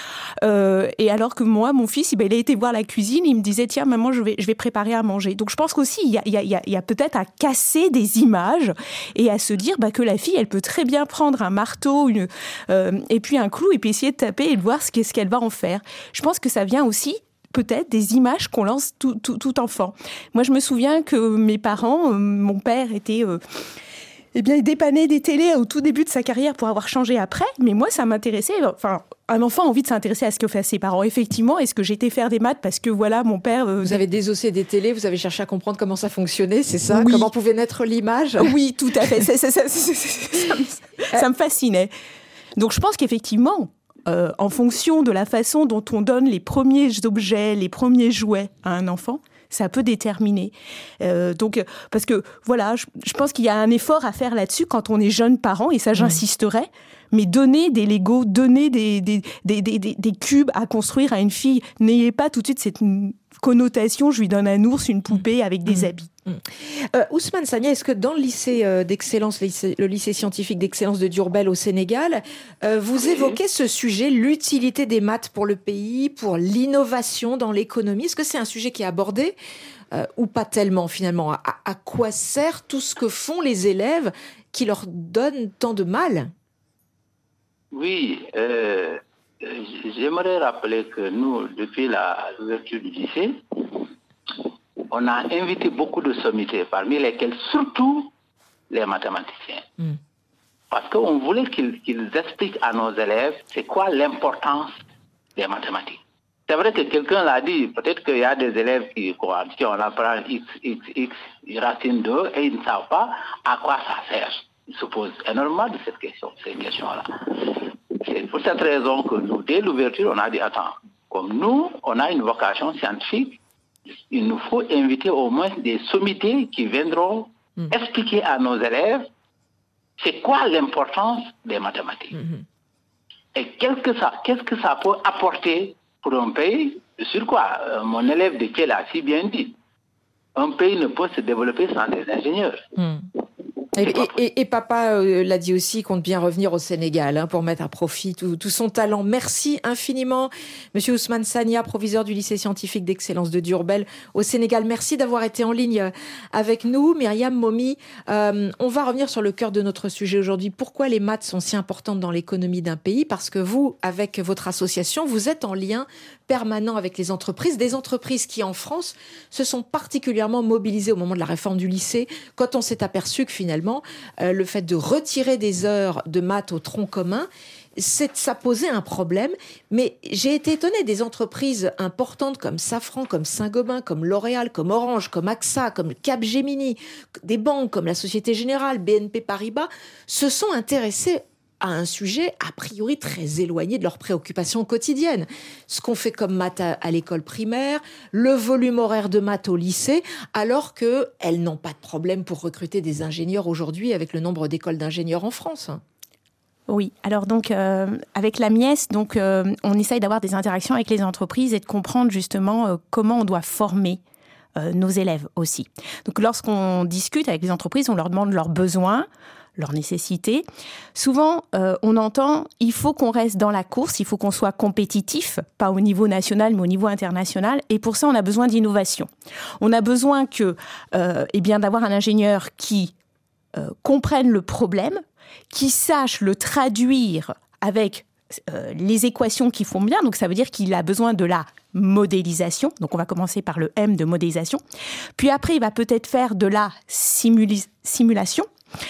Euh, et alors que moi, mon fils, ben, il a été voir la cuisine, il me disait tiens maman, je vais, je vais préparer à manger. Donc je pense qu'aussi il y a, il y a, il y a peut-être à casser des images et à se dire bah, que la fille, elle peut très bien prendre un marteau, une, euh, et puis un clou et puis essayer de taper et de voir ce qu'est-ce qu'elle va en faire. Je pense que ça vient aussi peut-être des images qu'on lance tout, tout, tout enfant. Moi, je me souviens que mes parents, euh, mon père était euh, eh bien, il dépannait des télés au tout début de sa carrière pour avoir changé après. Mais moi, ça m'intéressait. Enfin, un enfant a envie de s'intéresser à ce que font ses parents. Effectivement, est-ce que j'étais faire des maths parce que voilà, mon père... Euh, vous avez désossé des télés, vous avez cherché à comprendre comment ça fonctionnait, c'est ça? Oui. Comment pouvait naître l'image? Oui, tout à fait. ça, ça, ça, ça, ça, me, ça me fascinait. Donc, je pense qu'effectivement, euh, en fonction de la façon dont on donne les premiers objets, les premiers jouets à un enfant, ça peut déterminer. Euh, donc, parce que voilà, je, je pense qu'il y a un effort à faire là-dessus quand on est jeune parent, et ça j'insisterai. Mais donner des Legos, donner des, des, des, des, des, des cubes à construire à une fille, n'ayez pas tout de suite cette connotation, je lui donne un ours, une poupée avec des mmh. habits. Mmh. Euh, Ousmane Sagna, est-ce que dans le lycée euh, d'excellence, le lycée, le lycée scientifique d'excellence de Diourbel au Sénégal, euh, vous oui. évoquez ce sujet, l'utilité des maths pour le pays, pour l'innovation dans l'économie? Est-ce que c'est un sujet qui est abordé euh, ou pas tellement finalement? à, à quoi sert tout ce que font les élèves qui leur donnent tant de mal? Oui, euh, j'aimerais rappeler que nous, depuis la, l'ouverture du lycée, on a invité beaucoup de sommités, parmi lesquels surtout les mathématiciens. Mm. Parce qu'on voulait qu'ils, qu'ils expliquent à nos élèves c'est quoi l'importance des mathématiques. C'est vrai que quelqu'un l'a dit, peut-être qu'il y a des élèves qui, quoi, qui on apprend x, x, x, racine deux et ils ne savent pas à quoi ça sert. Ils se posent énormément de cette question, ces questions-là. C'est pour cette raison que nous, dès l'ouverture, on a dit, attends, comme nous, on a une vocation scientifique, il nous faut inviter au moins des sommités qui viendront mmh. expliquer à nos élèves c'est quoi l'importance des mathématiques. Mmh. Et qu'est-ce que ça, qu'est-ce que ça peut apporter pour un pays. Sur quoi euh, mon élève de Thiel a si bien dit, un pays ne peut se développer sans des ingénieurs. Mmh. Et, et, et, et papa euh, l'a dit aussi, compte bien revenir au Sénégal hein, pour mettre à profit tout, tout son talent. Merci infiniment, Monsieur Ousmane Sagna, proviseur du lycée scientifique d'excellence de Diourbel au Sénégal. Merci d'avoir été en ligne avec nous. Myriam Momi, euh, on va revenir sur le cœur de notre sujet aujourd'hui. Pourquoi les maths sont si importantes dans l'économie d'un pays? Parce que vous, avec votre association, vous êtes en lien permanent avec les entreprises, des entreprises qui, en France, se sont particulièrement mobilisées au moment de la réforme du lycée, quand on s'est aperçu que finalement, euh, le fait de retirer des heures de maths au tronc commun, c'est, ça posait un problème. Mais j'ai été étonnée, des entreprises importantes comme Safran, comme Saint-Gobain, comme L'Oréal, comme Orange, comme A X A, comme Capgemini, des banques comme la Société Générale, B N P Paribas, se sont intéressées à un sujet a priori très éloigné de leurs préoccupations quotidiennes. Ce qu'on fait comme maths à, à l'école primaire, le volume horaire de maths au lycée, alors qu'elles n'ont pas de problème pour recruter des ingénieurs aujourd'hui avec le nombre d'écoles d'ingénieurs en France. Oui, alors donc euh, avec la M I E S, donc, euh, on essaye d'avoir des interactions avec les entreprises et de comprendre justement euh, comment on doit former euh, nos élèves aussi. Donc lorsqu'on discute avec les entreprises, on leur demande leurs besoins, leurs nécessités. Souvent, euh, on entend « il faut qu'on reste dans la course, il faut qu'on soit compétitif, pas au niveau national, mais au niveau international. Et pour ça, on a besoin d'innovation. On a besoin que, euh, eh bien, d'avoir un ingénieur qui euh, comprenne le problème, qui sache le traduire avec euh, les équations qui font bien. Donc, ça veut dire qu'il a besoin de la modélisation. Donc, on va commencer par le M de modélisation. Puis après, il va peut-être faire de la simuli- simulation.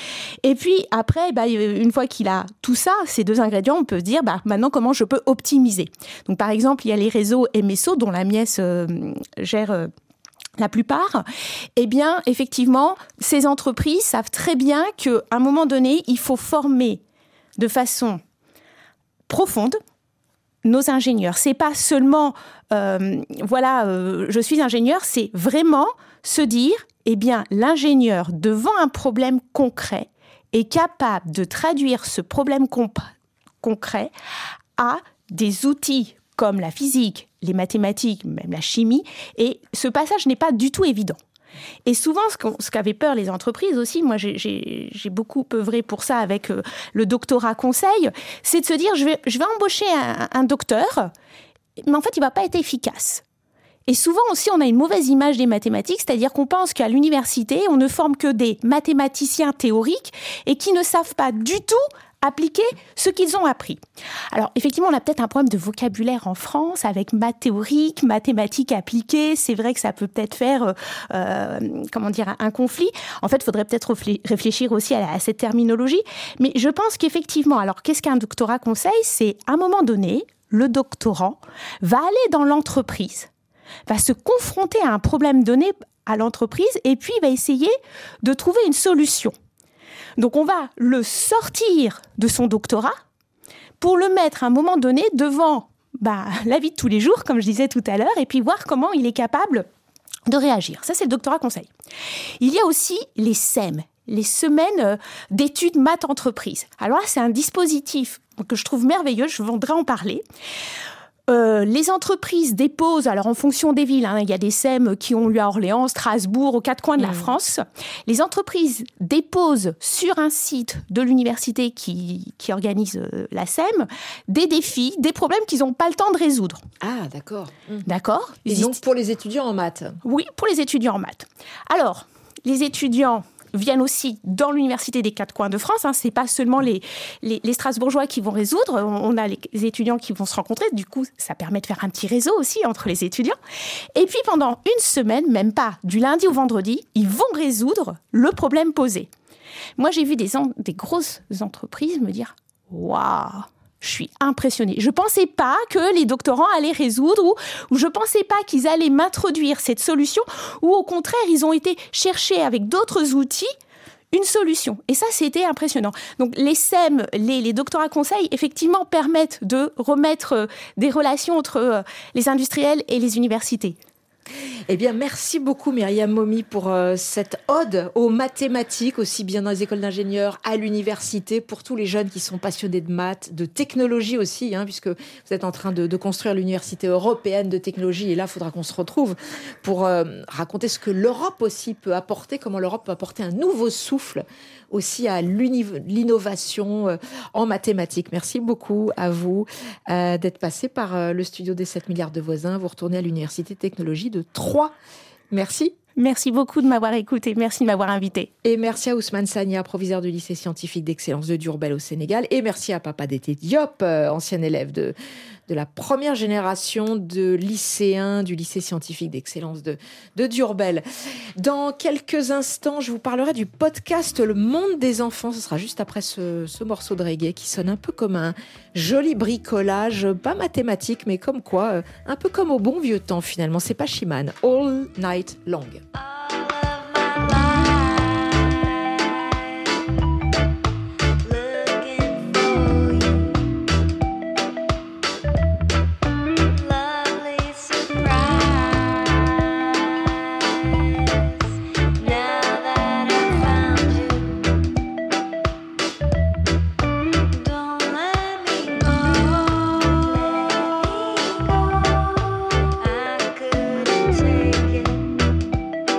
Et puis après, bah, une fois qu'il a tout ça, ces deux ingrédients, on peut se dire bah, maintenant comment je peux optimiser. Donc par exemple, il y a les réseaux M S O dont la M I E S euh, gère euh, la plupart. Eh bien, effectivement, ces entreprises savent très bien qu'à un moment donné, il faut former de façon profonde nos ingénieurs. C'est pas seulement euh, voilà, euh, je suis ingénieur, c'est vraiment se dire eh bien, l'ingénieur, devant un problème concret, est capable de traduire ce problème comp- concret à des outils comme la physique, les mathématiques, même la chimie. Et ce passage n'est pas du tout évident. Et souvent, ce, ce qu'avaient peur les entreprises aussi, moi j'ai, j'ai, j'ai beaucoup œuvré pour ça avec euh, le doctorat conseil, c'est de se dire je vais, je vais embaucher un, un docteur, mais en fait il ne va pas être efficace. Et souvent aussi, on a une mauvaise image des mathématiques, c'est-à-dire qu'on pense qu'à l'université, on ne forme que des mathématiciens théoriques et qui ne savent pas du tout appliquer ce qu'ils ont appris. Alors, effectivement, on a peut-être un problème de vocabulaire en France avec maths théorique, mathématiques appliquées. C'est vrai que ça peut peut-être faire, euh, comment dire, un conflit. En fait, il faudrait peut-être réfléchir aussi à, à cette terminologie. Mais je pense qu'effectivement, alors, qu'est-ce qu'un doctorat conseil ? C'est, à un moment donné, le doctorant va aller dans l'entreprise, va se confronter à un problème donné à l'entreprise et puis il va essayer de trouver une solution. Donc on va le sortir de son doctorat pour le mettre à un moment donné devant bah, la vie de tous les jours, comme je disais tout à l'heure, et puis voir comment il est capable de réagir. Ça, c'est le doctorat conseil. Il y a aussi les S E M, les semaines d'études maths entreprises. Alors là, c'est un dispositif que je trouve merveilleux, je voudrais en parler. Euh, les entreprises déposent, alors en fonction des villes, hein, il y a des S E M qui ont lieu à Orléans, Strasbourg, aux quatre coins de la mmh. France. Les entreprises déposent sur un site de l'université qui, qui organise euh, la S E M des défis, des problèmes qu'ils n'ont pas le temps de résoudre. Ah, d'accord. Mmh. D'accord. Et donc pour les étudiants en maths ? Oui, pour les étudiants en maths. Alors, les étudiants viennent aussi dans l'université des quatre coins de France. Hein. Ce n'est pas seulement les, les, les Strasbourgeois qui vont résoudre. On a les étudiants qui vont se rencontrer. Du coup, ça permet de faire un petit réseau aussi entre les étudiants. Et puis, pendant une semaine, même pas du lundi au vendredi, ils vont résoudre le problème posé. Moi, j'ai vu des, en, des grosses entreprises me dire « Waouh !» Je suis impressionnée. Je ne pensais pas que les doctorants allaient résoudre ou, ou je ne pensais pas qu'ils allaient m'introduire cette solution ou au contraire, ils ont été chercher avec d'autres outils une solution. Et ça, c'était impressionnant. Donc, les S E M, les, les doctorats conseils, effectivement, permettent de remettre des relations entre les industriels et les universités. Eh bien, merci beaucoup Myriam Momy pour euh, cette ode aux mathématiques, aussi bien dans les écoles d'ingénieurs, à l'université, pour tous les jeunes qui sont passionnés de maths, de technologie aussi, hein, puisque vous êtes en train de, de construire l'université européenne de technologie. Et là, il faudra qu'on se retrouve pour euh, raconter ce que l'Europe aussi peut apporter, comment l'Europe peut apporter un nouveau souffle aussi à l'innovation en mathématiques. Merci beaucoup à vous euh, d'être passé par euh, le studio des sept milliards de voisins. Vous retournez à l'Université de Technologie de Troyes. Merci. Merci beaucoup de m'avoir écouté. Merci de m'avoir invité. Et merci à Ousmane Sagna, proviseur du lycée scientifique d'excellence de Diourbel au Sénégal. Et merci à Papa Dété Diop, euh, ancien élève de, de la première génération de lycéens du lycée scientifique d'excellence de, de Diourbel. Dans quelques instants, je vous parlerai du podcast Le Monde des enfants. Ce sera juste après ce, ce morceau de reggae qui sonne un peu comme un joli bricolage, pas mathématique, mais comme quoi, euh, un peu comme au bon vieux temps finalement. C'est pas Chiman. All Night Long. Take it.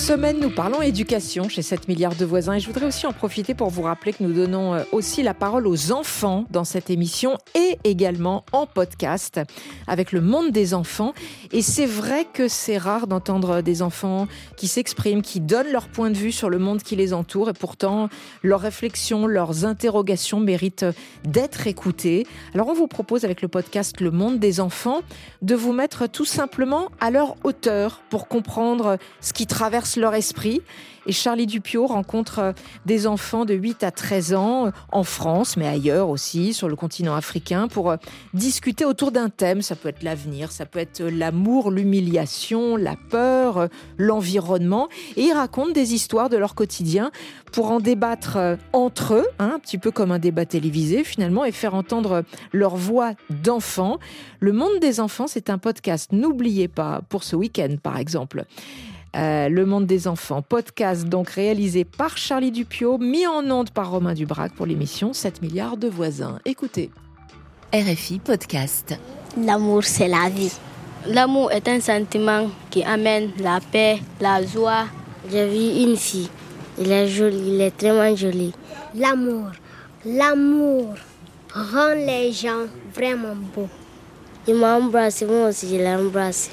semaine, nous parlons éducation chez sept milliards de voisins et je voudrais aussi en profiter pour vous rappeler que nous donnons aussi la parole aux enfants dans cette émission et également en podcast avec le monde des enfants. Et c'est vrai que c'est rare d'entendre des enfants qui s'expriment, qui donnent leur point de vue sur le monde qui les entoure et pourtant leurs réflexions, leurs interrogations méritent d'être écoutées. Alors on vous propose avec le podcast Le Monde des enfants de vous mettre tout simplement à leur hauteur pour comprendre ce qui traverse leur esprit. Et Charlie Dupiot rencontre des enfants de huit à treize ans en France, mais ailleurs aussi, sur le continent africain, pour discuter autour d'un thème. Ça peut être l'avenir, ça peut être l'amour, l'humiliation, la peur, l'environnement. Et ils racontent des histoires de leur quotidien pour en débattre entre eux, hein, un petit peu comme un débat télévisé finalement, et faire entendre leur voix d'enfants. Le Monde des enfants, c'est un podcast, n'oubliez pas, pour ce week-end par exemple. Euh, Le Monde des enfants, podcast donc réalisé par Charlie Dupiot, mis en onde par Romain Dubrac pour l'émission sept milliards de voisins. Écoutez. R F I Podcast. L'amour, c'est la vie. L'amour est un sentiment qui amène la paix, la joie. J'ai vu une fille, elle est jolie, elle est vraiment jolie. L'amour, l'amour rend les gens vraiment beaux. Il m'a embrassé, moi aussi je l'ai embrassé.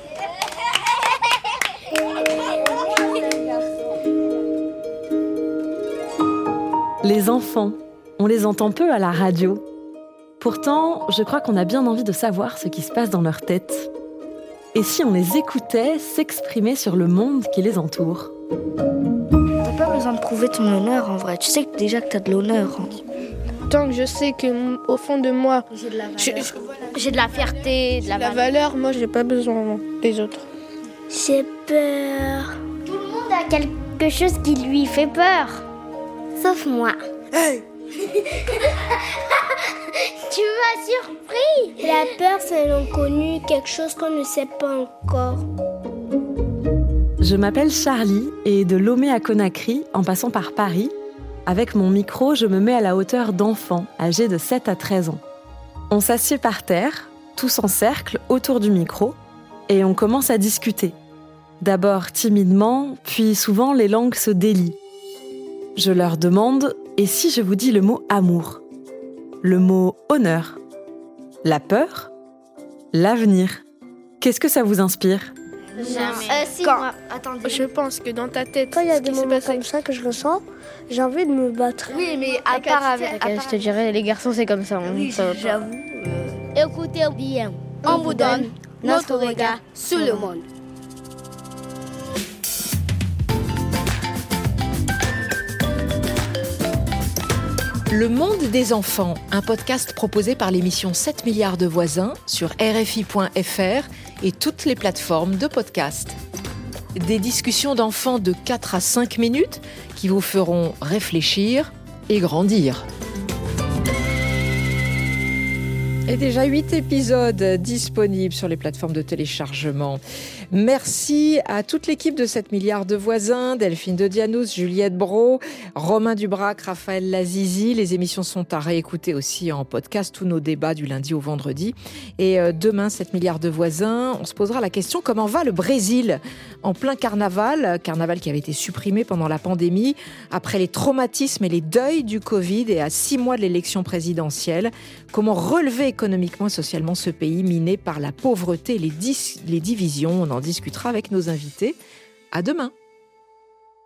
Les enfants, on les entend peu à la radio. Pourtant, je crois qu'on a bien envie de savoir ce qui se passe dans leur tête. Et si on les écoutait s'exprimer sur le monde qui les entoure ? T'as pas besoin de prouver ton honneur en vrai. Tu sais que déjà que t'as de l'honneur. Tant que je sais qu'au fond de moi, j'ai de la, j'ai, j'ai de la fierté, de la, la valeur, moi j'ai pas besoin des autres. J'ai peur. Tout le monde a quelque chose qui lui fait peur. Sauf moi. Hey. Tu m'as surpris. La peur, c'est l'inconnu, quelque chose qu'on ne sait pas encore. Je m'appelle Charlie et de Lomé à Conakry, en passant par Paris, avec mon micro, je me mets à la hauteur d'enfants âgés de sept à treize ans. On s'assied par terre, tous en cercle, autour du micro, et on commence à discuter. D'abord timidement, puis souvent les langues se délient. Je leur demande « Et si je vous dis le mot amour ?» Le mot honneur ? La peur ? L'avenir ? Qu'est-ce que ça vous inspire ? Jamais. Euh, si, Quand, moi, attendez. Je pense que dans ta tête, quand il y a des moments comme ça que je ressens, j'ai envie de me battre. Oui, mais à part avec... avec je te dirais, les garçons, c'est comme ça. Hein, oui, ça j'avoue. Euh... Écoutez bien, on vous donne notre regard sur le monde. Le Monde des enfants, un podcast proposé par l'émission sept milliards de voisins sur R F I point F R et toutes les plateformes de podcast. Des discussions d'enfants de quatre à cinq minutes qui vous feront réfléchir et grandir. Et déjà huit épisodes disponibles sur les plateformes de téléchargement. Merci à toute l'équipe de sept milliards de voisins, Delphine de Dianous, Juliette Brault, Romain Dubrac, Raphaël Lazizi. Les émissions sont à réécouter aussi en podcast, tous nos débats du lundi au vendredi. Et demain, sept milliards de voisins, on se posera la question comment va le Brésil en plein carnaval, carnaval qui avait été supprimé pendant la pandémie, après les traumatismes et les deuils du Covid et à six mois de l'élection présidentielle. Comment relever économiquement et socialement ce pays miné par la pauvreté et les, dis- les divisions ? On en discutera avec nos invités. À demain.